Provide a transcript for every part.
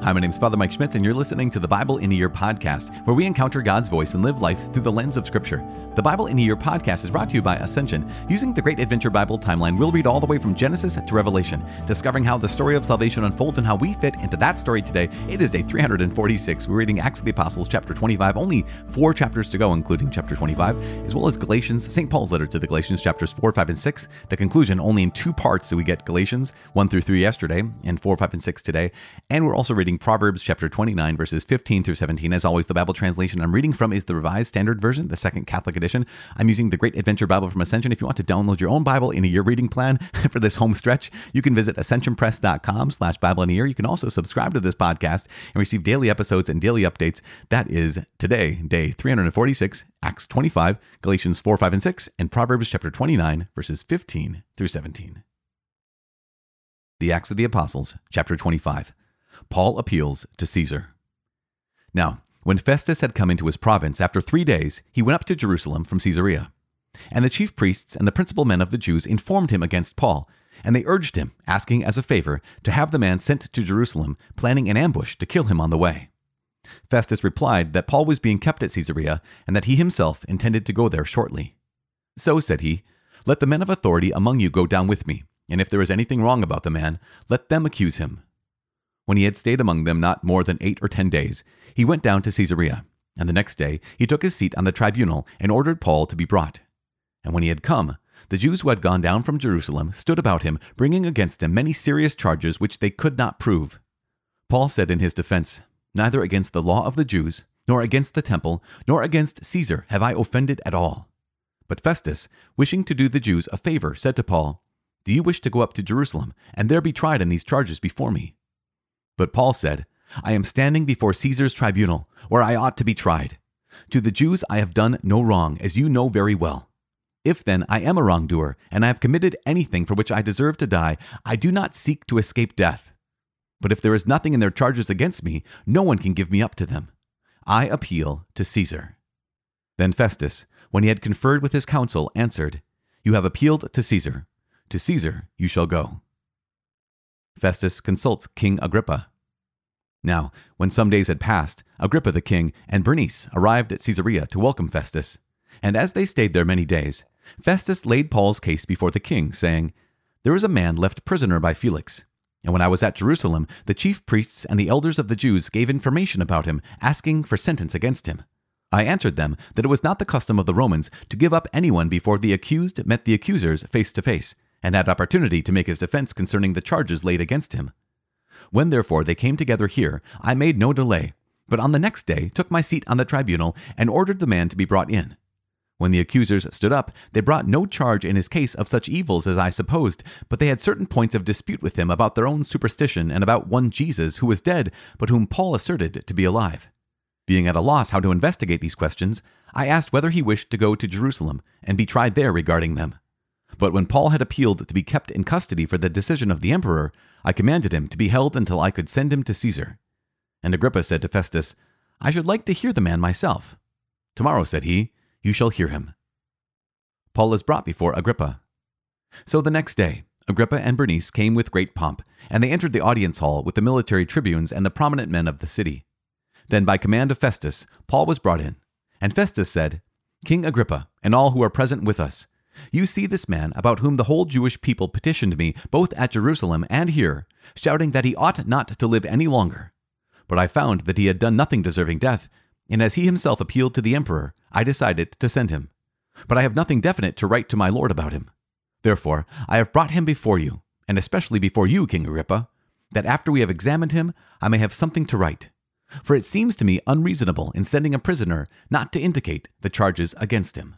Hi, my name is Father Mike Schmitz, and you're listening to the Bible in a Year podcast, where we encounter God's voice and live life through the lens of Scripture. The Bible in a Year podcast is brought to you by Ascension. Using the Great Adventure Bible timeline, we'll read all the way from Genesis to Revelation, discovering how the story of salvation unfolds and how we fit into that story today. It is day 346. We're reading Acts of the Apostles, chapter 25, only 4 chapters to go, including chapter 25, as well as Galatians, St. Paul's letter to the Galatians, chapters 4, 5, and 6. The conclusion only in 2 parts, so we get Galatians 1 through 3 yesterday, and 4, 5, and 6 today. And we're also reading Proverbs chapter 29, verses 15 through 17. As always, the Bible translation I'm reading from is the Revised Standard Version, the Second Catholic Edition. I'm using the Great Adventure Bible from Ascension. If you want to download your own Bible in a Year reading plan for this home stretch, you can visit ascensionpress.com/Bible in a Year. You can also subscribe to this podcast and receive daily episodes and daily updates. That is today, day 346, Acts 25, Galatians 4, 5, and 6, and Proverbs chapter 29, verses 15 through 17. The Acts of the Apostles, chapter 25. Paul appeals to Caesar. Now, when Festus had come into his province, after 3 days, he went up to Jerusalem from Caesarea. And the chief priests and the principal men of the Jews informed him against Paul, and they urged him, asking as a favor, to have the man sent to Jerusalem, planning an ambush to kill him on the way. Festus replied that Paul was being kept at Caesarea, and that he himself intended to go there shortly. So, said he, let the men of authority among you go down with me, and if there is anything wrong about the man, let them accuse him. When he had stayed among them not more than 8 or 10 days, he went down to Caesarea, and the next day he took his seat on the tribunal and ordered Paul to be brought. And when he had come, the Jews who had gone down from Jerusalem stood about him, bringing against him many serious charges which they could not prove. Paul said in his defense, neither against the law of the Jews, nor against the temple, nor against Caesar have I offended at all. But Festus, wishing to do the Jews a favor, said to Paul, do you wish to go up to Jerusalem, and there be tried in these charges before me? But Paul said, I am standing before Caesar's tribunal, where I ought to be tried. To the Jews I have done no wrong, as you know very well. If then I am a wrongdoer, and I have committed anything for which I deserve to die, I do not seek to escape death. But if there is nothing in their charges against me, no one can give me up to them. I appeal to Caesar. Then Festus, when he had conferred with his council, answered, you have appealed to Caesar. To Caesar you shall go. Festus consults King Agrippa. Now, when some days had passed, Agrippa the king and Bernice arrived at Caesarea to welcome Festus. And as they stayed there many days, Festus laid Paul's case before the king, saying, there is a man left prisoner by Felix. And when I was at Jerusalem, the chief priests and the elders of the Jews gave information about him, asking for sentence against him. I answered them that it was not the custom of the Romans to give up anyone before the accused met the accusers face to face, and had opportunity to make his defense concerning the charges laid against him. When therefore they came together here, I made no delay, but on the next day took my seat on the tribunal and ordered the man to be brought in. When the accusers stood up, they brought no charge in his case of such evils as I supposed, but they had certain points of dispute with him about their own superstition and about one Jesus who was dead, but whom Paul asserted to be alive. Being at a loss how to investigate these questions, I asked whether he wished to go to Jerusalem and be tried there regarding them. But when Paul had appealed to be kept in custody for the decision of the emperor, I commanded him to be held until I could send him to Caesar. And Agrippa said to Festus, I should like to hear the man myself. Tomorrow, said he, you shall hear him. Paul is brought before Agrippa. So the next day, Agrippa and Bernice came with great pomp, and they entered the audience hall with the military tribunes and the prominent men of the city. Then by command of Festus, Paul was brought in. And Festus said, King Agrippa, and all who are present with us, you see this man about whom the whole Jewish people petitioned me both at Jerusalem and here, shouting that he ought not to live any longer. But I found that he had done nothing deserving death, and as he himself appealed to the emperor, I decided to send him. But I have nothing definite to write to my lord about him. Therefore, I have brought him before you, and especially before you, King Agrippa, that after we have examined him, I may have something to write. For it seems to me unreasonable in sending a prisoner not to indicate the charges against him.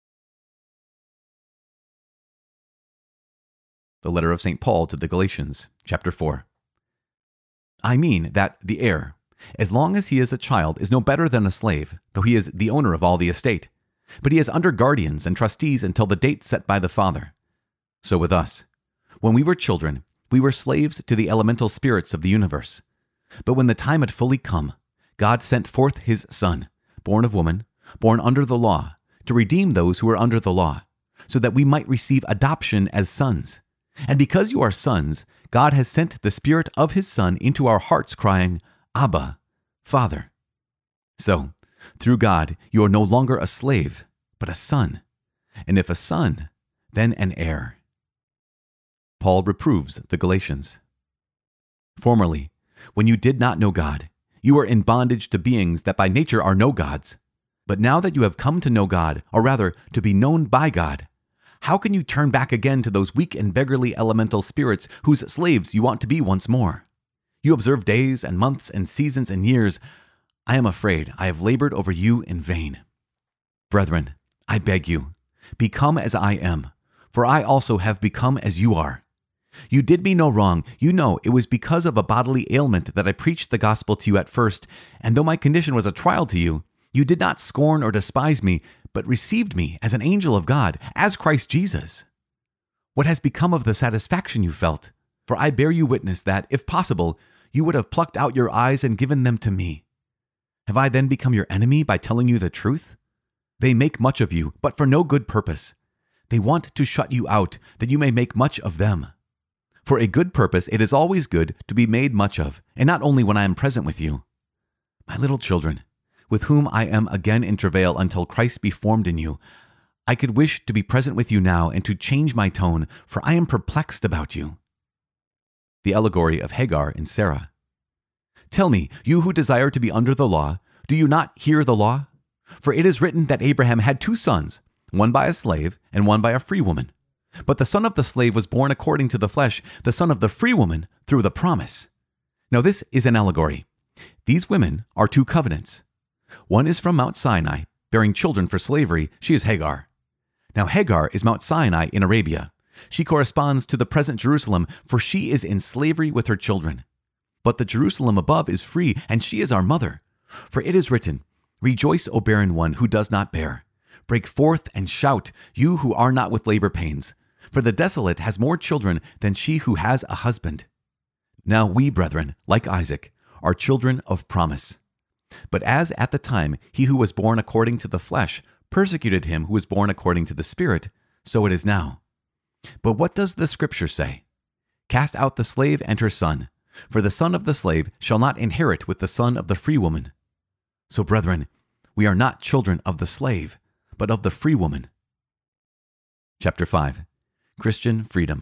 The letter of St. Paul to the Galatians, chapter 4. I mean that the heir, as long as he is a child, is no better than a slave, though he is the owner of all the estate. But he is under guardians and trustees until the date set by the father. So with us, when we were children, we were slaves to the elemental spirits of the universe. But when the time had fully come, God sent forth his Son, born of woman, born under the law, to redeem those who were under the law, so that we might receive adoption as sons. And because you are sons, God has sent the Spirit of His Son into our hearts, crying, Abba, Father. So, through God, you are no longer a slave, but a son. And if a son, then an heir. Paul reproves the Galatians. Formerly, when you did not know God, you were in bondage to beings that by nature are no gods. But now that you have come to know God, or rather, to be known by God, how can you turn back again to those weak and beggarly elemental spirits whose slaves you want to be once more? You observe days and months and seasons and years. I am afraid I have labored over you in vain. Brethren, I beg you, become as I am, for I also have become as you are. You did me no wrong. You know it was because of a bodily ailment that I preached the gospel to you at first, and though my condition was a trial to you, you did not scorn or despise me, but received me as an angel of God, as Christ Jesus. What has become of the satisfaction you felt? For I bear you witness that, if possible, you would have plucked out your eyes and given them to me. Have I then become your enemy by telling you the truth? They make much of you, but for no good purpose. They want to shut you out, that you may make much of them. For a good purpose it is always good to be made much of, and not only when I am present with you. My little children, with whom I am again in travail until Christ be formed in you, I could wish to be present with you now and to change my tone, for I am perplexed about you. The allegory of Hagar and Sarah. Tell me, you who desire to be under the law, do you not hear the law? For it is written that Abraham had 2 sons, one by a slave and one by a free woman. But the son of the slave was born according to the flesh, the son of the free woman through the promise. Now this is an allegory. These women are 2 covenants. One is from Mount Sinai, bearing children for slavery. She is Hagar. Now Hagar is Mount Sinai in Arabia. She corresponds to the present Jerusalem, for she is in slavery with her children. But the Jerusalem above is free, and she is our mother. For it is written, Rejoice, O barren one who does not bear. Break forth and shout, you who are not with labor pains. For the desolate has more children than she who has a husband. Now we, brethren, like Isaac, are children of promise. But as at the time he who was born according to the flesh persecuted him who was born according to the Spirit, so it is now. But what does the Scripture say? Cast out the slave and her son, for the son of the slave shall not inherit with the son of the free woman. So, brethren, we are not children of the slave, but of the free woman. Chapter 5. Christian Freedom.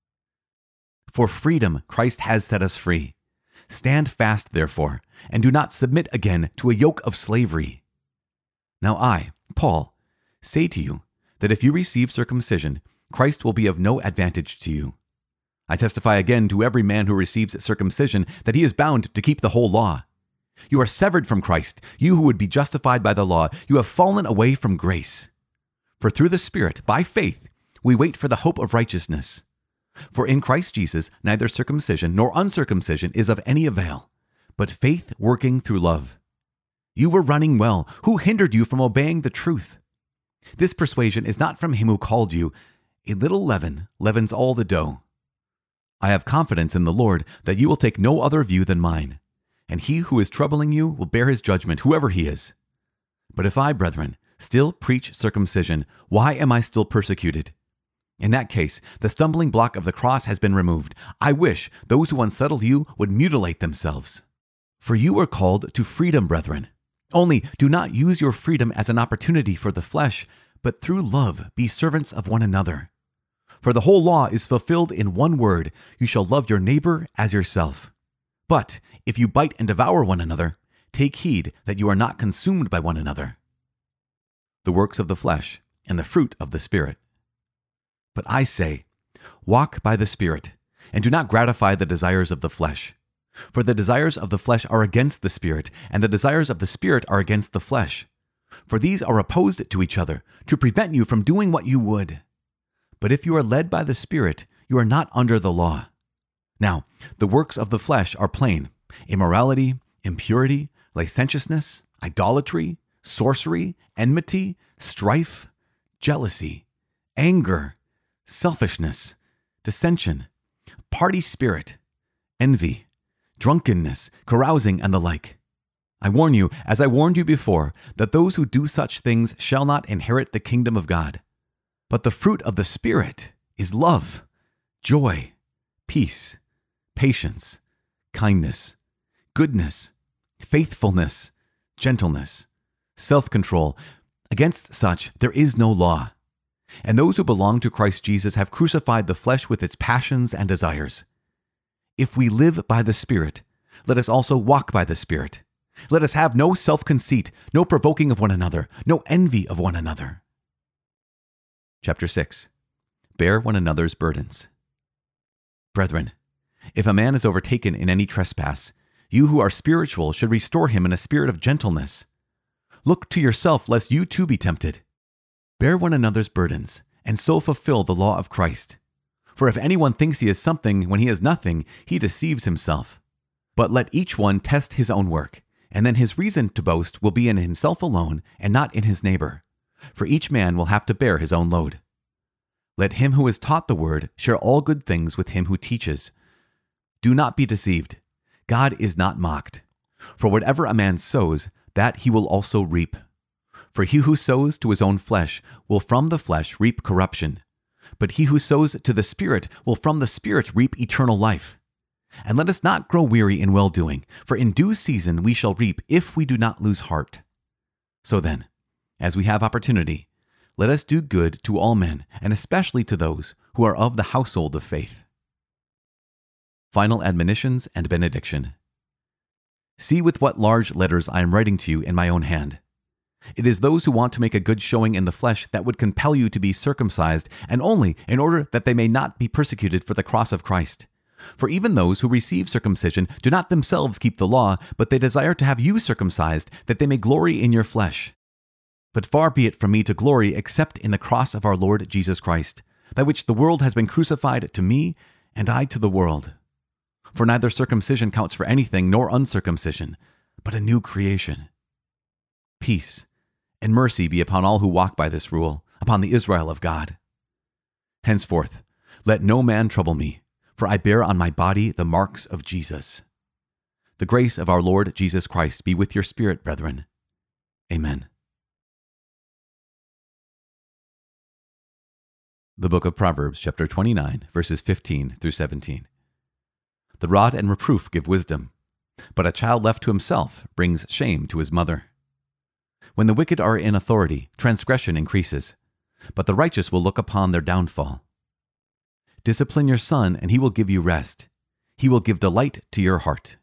For freedom Christ has set us free. Stand fast, therefore, and do not submit again to a yoke of slavery. Now I, Paul, say to you that if you receive circumcision, Christ will be of no advantage to you. I testify again to every man who receives circumcision that he is bound to keep the whole law. You are severed from Christ, you who would be justified by the law. You have fallen away from grace. For through the Spirit, by faith, we wait for the hope of righteousness. For in Christ Jesus, neither circumcision nor uncircumcision is of any avail, but faith working through love. You were running well. Who hindered you from obeying the truth? This persuasion is not from him who called you. A little leaven leavens all the dough. I have confidence in the Lord that you will take no other view than mine, and he who is troubling you will bear his judgment, whoever he is. But if I, brethren, still preach circumcision, why am I still persecuted? In that case, the stumbling block of the cross has been removed. I wish those who unsettle you would mutilate themselves. For you are called to freedom, brethren. Only do not use your freedom as an opportunity for the flesh, but through love be servants of one another. For the whole law is fulfilled in one word, you shall love your neighbor as yourself. But if you bite and devour one another, take heed that you are not consumed by one another. The works of the flesh and the fruit of the Spirit. But I say, walk by the Spirit, and do not gratify the desires of the flesh. For the desires of the flesh are against the Spirit, and the desires of the Spirit are against the flesh. For these are opposed to each other, to prevent you from doing what you would. But if you are led by the Spirit, you are not under the law. Now, the works of the flesh are plain: immorality, impurity, licentiousness, idolatry, sorcery, enmity, strife, jealousy, anger, selfishness, dissension, party spirit, envy, drunkenness, carousing, and the like. I warn you, as I warned you before, that those who do such things shall not inherit the kingdom of God. But the fruit of the Spirit is love, joy, peace, patience, kindness, goodness, faithfulness, gentleness, self-control. Against such there is no law. And those who belong to Christ Jesus have crucified the flesh with its passions and desires. If we live by the Spirit, let us also walk by the Spirit. Let us have no self-conceit, no provoking of one another, no envy of one another. Chapter 6. Bear one another's burdens. Brethren, if a man is overtaken in any trespass, you who are spiritual should restore him in a spirit of gentleness. Look to yourself, lest you too be tempted. Bear one another's burdens, and so fulfill the law of Christ. For if anyone thinks he is something when he is nothing, he deceives himself. But let each one test his own work, and then his reason to boast will be in himself alone and not in his neighbor. For each man will have to bear his own load. Let him who is taught the word share all good things with him who teaches. Do not be deceived. God is not mocked. For whatever a man sows, that he will also reap. For he who sows to his own flesh will from the flesh reap corruption. But he who sows to the Spirit will from the Spirit reap eternal life. And let us not grow weary in well-doing, for in due season we shall reap if we do not lose heart. So then, as we have opportunity, let us do good to all men, and especially to those who are of the household of faith. Final admonitions and benediction. See with what large letters I am writing to you in my own hand. It is those who want to make a good showing in the flesh that would compel you to be circumcised, and only in order that they may not be persecuted for the cross of Christ. For even those who receive circumcision do not themselves keep the law, but they desire to have you circumcised, that they may glory in your flesh. But far be it from me to glory except in the cross of our Lord Jesus Christ, by which the world has been crucified to me, and I to the world. For neither circumcision counts for anything, nor uncircumcision, but a new creation. Peace and mercy be upon all who walk by this rule, upon the Israel of God. Henceforth, let no man trouble me, for I bear on my body the marks of Jesus. The grace of our Lord Jesus Christ be with your spirit, brethren. Amen. The book of Proverbs, chapter 29, verses 15 through 17. The rod and reproof give wisdom, but a child left to himself brings shame to his mother. When the wicked are in authority, transgression increases, but the righteous will look upon their downfall. Discipline your son, and he will give you rest. He will give delight to your heart.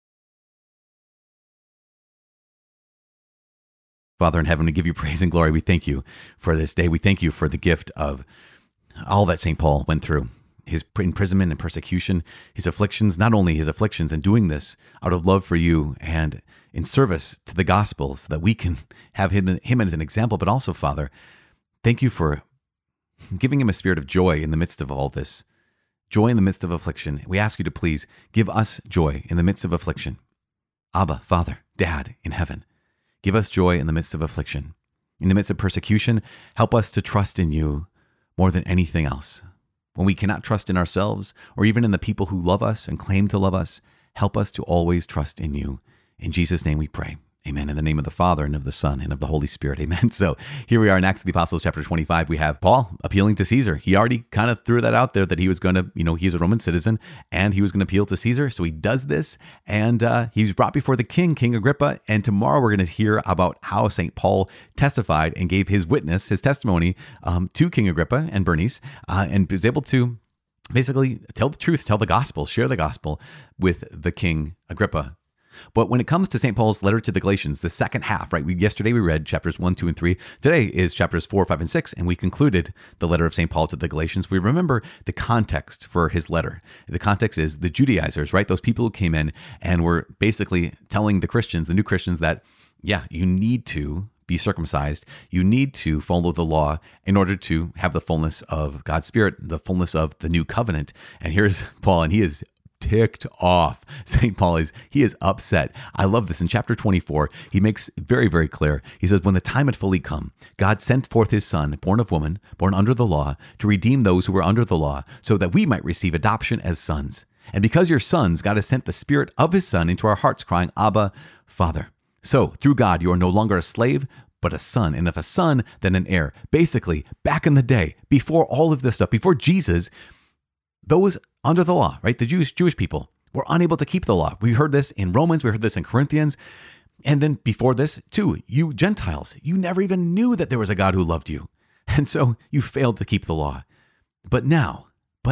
Father in heaven, we give you praise and glory. We thank you for this day. We thank you for the gift of all that St. Paul went through. His imprisonment and persecution, his afflictions, not only his afflictions, and doing this out of love for you and in service to the gospel so that we can have him as an example, but also, Father, thank you for giving him a spirit of joy in the midst of all this, joy in the midst of affliction. We ask you to please give us joy in the midst of affliction. Abba, Father, Dad in heaven, give us joy in the midst of affliction. In the midst of persecution, help us to trust in you more than anything else. When we cannot trust in ourselves or even in the people who love us and claim to love us, help us to always trust in you. In Jesus' name we pray. Amen. In the name of the Father, and of the Son, and of the Holy Spirit. Amen. So here we are in Acts of the Apostles, chapter 25. We have Paul appealing to Caesar. He already kind of threw that out there that he was going to, he's a Roman citizen, and he was going to appeal to Caesar. So he does this, and he was brought before the king, King Agrippa. And tomorrow we're going to hear about how St. Paul testified and gave his witness, his testimony to King Agrippa and Bernice, and was able to basically tell the truth, tell the gospel, share the gospel with the King Agrippa. But when it comes to St. Paul's letter to the Galatians, the second half, right? Yesterday we read chapters 1, 2, and 3. Today is chapters 4, 5, and 6, and we concluded the letter of St. Paul to the Galatians. We remember the context for his letter. The context is the Judaizers, right? Those people who came in and were basically telling the Christians, the new Christians, that, yeah, you need to be circumcised. You need to follow the law in order to have the fullness of God's Spirit, the fullness of the new covenant. And here's Paul, and he is ticked off. St. Paul he is upset. I love this. In chapter 24, he makes it very, very clear. He says, when the time had fully come, God sent forth his son, born of woman, born under the law, to redeem those who were under the law, so that we might receive adoption as sons. And because you're sons, God has sent the Spirit of his Son into our hearts, crying, Abba, Father. So through God, you are no longer a slave, but a son. And if a son, then an heir. Basically, back in the day, before all of this stuff, before Jesus, those under the law, right? The Jewish people were unable to keep the law. We heard this in Romans. We heard this in Corinthians. And then before this, too, you Gentiles, you never even knew that there was a God who loved you. And so you failed to keep the law. But now,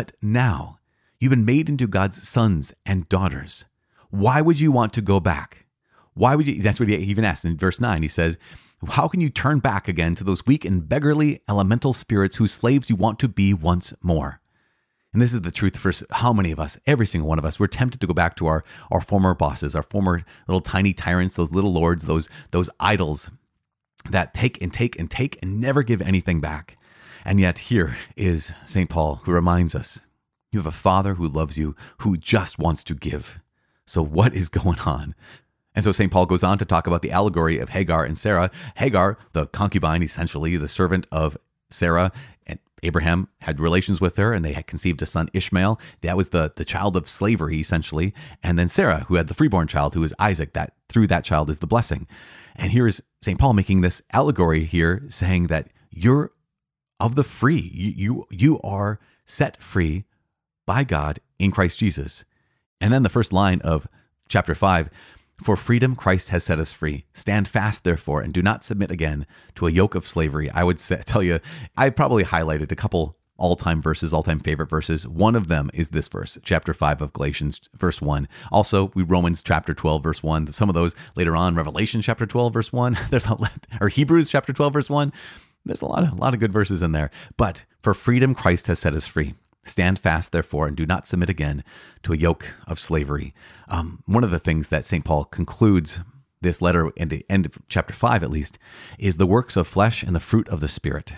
you've been made into God's sons and daughters. Why would you want to go back? Why would you? That's what he even asked in verse 9. He says, how can you turn back again to those weak and beggarly elemental spirits whose slaves you want to be once more? And this is the truth for how many of us, every single one of us, we're tempted to go back to our former bosses, our former little tiny tyrants, those little lords, those idols that take and take and take and never give anything back. And yet here is St. Paul who reminds us, you have a Father who loves you, who just wants to give. So what is going on? And so St. Paul goes on to talk about the allegory of Hagar and Sarah. Hagar, the concubine, essentially the servant of Sarah, and Abraham had relations with her, and they had conceived a son, Ishmael. That was the child of slavery, essentially. And then Sarah, who had the freeborn child, who is Isaac. That through that child is the blessing. And here is St. Paul making this allegory here, saying that you're of the free. You are set free by God in Christ Jesus. And then the first line of chapter 5, for freedom Christ has set us free. Stand fast, therefore, and do not submit again to a yoke of slavery. I would tell you, I probably highlighted a couple all-time verses, all-time favorite verses. One of them is this verse, chapter 5 of Galatians, verse 1. Also, Romans chapter 12, verse 1. Some of those later on, Revelation chapter 12, verse 1. Or Hebrews chapter 12, verse 1. There's a lot of good verses in there. But for freedom Christ has set us free. Stand fast, therefore, and do not submit again to a yoke of slavery. One of the things that St. Paul concludes this letter in the end of chapter 5, at least, is the works of flesh and the fruit of the Spirit.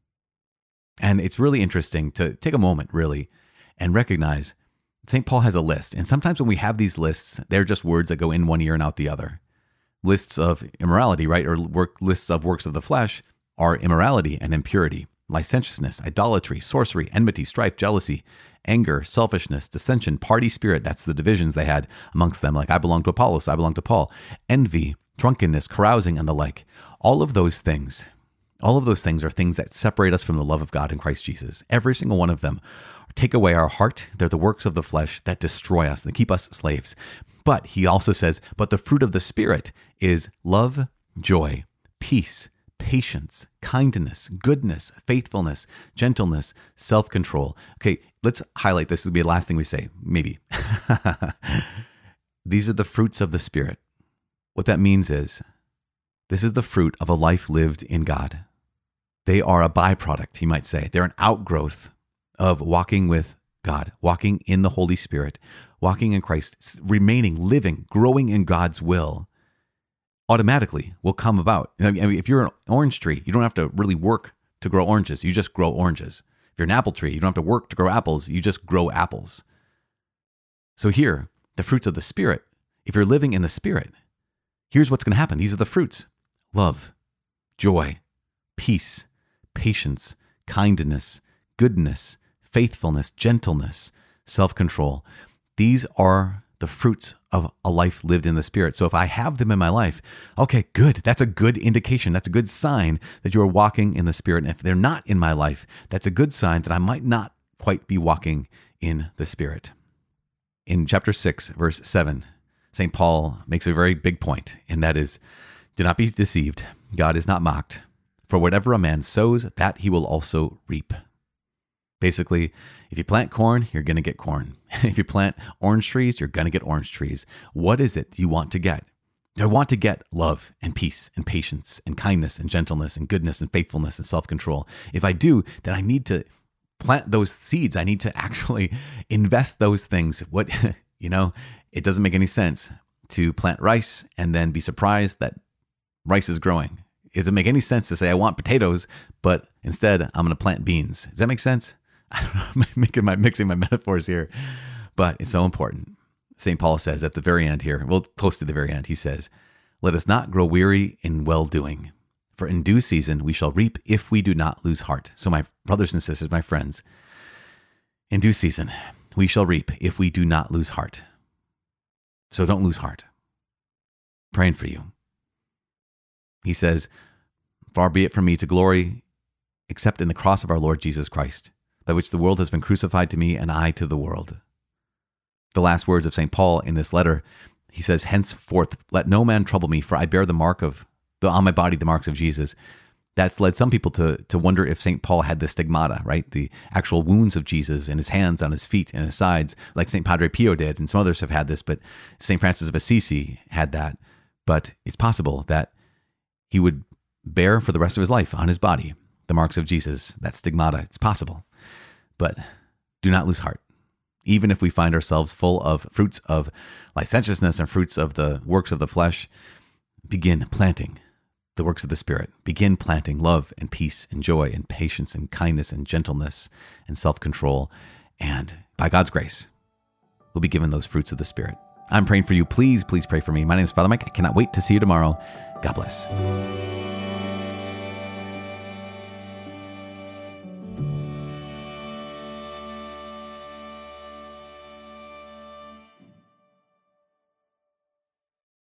And it's really interesting to take a moment, really, and recognize St. Paul has a list. And sometimes when we have these lists, they're just words that go in one ear and out the other. Lists of immorality, right? Or lists of works of the flesh are immorality and impurity, licentiousness, idolatry, sorcery, enmity, strife, jealousy, anger, selfishness, dissension, party spirit. That's the divisions they had amongst them. Like, I belong to Apollos, I belong to Paul. Envy, drunkenness, carousing, and the like. All of those things are things that separate us from the love of God in Christ Jesus. Every single one of them take away our heart. They're the works of the flesh that destroy us, that keep us slaves. But he also says, but the fruit of the Spirit is love, joy, peace, patience, kindness, goodness, faithfulness, gentleness, self-control. Okay, let's highlight this. This will be the last thing we say, maybe. These are the fruits of the Spirit. What that means is, this is the fruit of a life lived in God. They are a byproduct, you might say. They're an outgrowth of walking with God, walking in the Holy Spirit, walking in Christ, remaining, living, growing in God's will. Automatically will come about. I mean, if you're an orange tree, you don't have to really work to grow oranges. You just grow oranges. If you're an apple tree, you don't have to work to grow apples. You just grow apples. So here, the fruits of the Spirit, if you're living in the Spirit, here's what's going to happen. These are the fruits: love, joy, peace, patience, kindness, goodness, faithfulness, gentleness, self-control. These are the fruits of a life lived in the Spirit. So if I have them in my life, okay, good. That's a good indication. That's a good sign that you are walking in the Spirit. And if they're not in my life, that's a good sign that I might not quite be walking in the Spirit. In chapter 6, verse 7, St. Paul makes a very big point, and that is, do not be deceived. God is not mocked. For whatever a man sows, that he will also reap. Basically, if you plant corn, you're going to get corn. If you plant orange trees, you're going to get orange trees. What is it you want to get? Do I want to get love and peace and patience and kindness and gentleness and goodness and faithfulness and self-control? If I do, then I need to plant those seeds. I need to actually invest those things. It doesn't make any sense to plant rice and then be surprised that rice is growing. It doesn't make any sense to say, I want potatoes, but instead I'm going to plant beans. Does that make sense? I don't know, I'm mixing my metaphors here, but it's so important. St. Paul says at the very end here, well, close to the very end, he says, let us not grow weary in well-doing, for in due season we shall reap if we do not lose heart. So my brothers and sisters, my friends, in due season we shall reap if we do not lose heart. So don't lose heart. Praying for you. He says, far be it from me to glory except in the cross of our Lord Jesus Christ, by which the world has been crucified to me and I to the world. The last words of St. Paul in this letter, he says, henceforth, let no man trouble me, for I bear on my body the marks of Jesus. That's led some people to wonder if St. Paul had the stigmata, right? The actual wounds of Jesus in his hands, on his feet, and his sides, like St. Padre Pio did, and some others have had this, but St. Francis of Assisi had that. But it's possible that he would bear for the rest of his life on his body the marks of Jesus, that stigmata. It's possible. But do not lose heart. Even if we find ourselves full of fruits of licentiousness and fruits of the works of the flesh, begin planting the works of the Spirit. Begin planting love and peace and joy and patience and kindness and gentleness and self-control. And by God's grace, we'll be given those fruits of the Spirit. I'm praying for you. Please, please pray for me. My name is Father Mike. I cannot wait to see you tomorrow. God bless.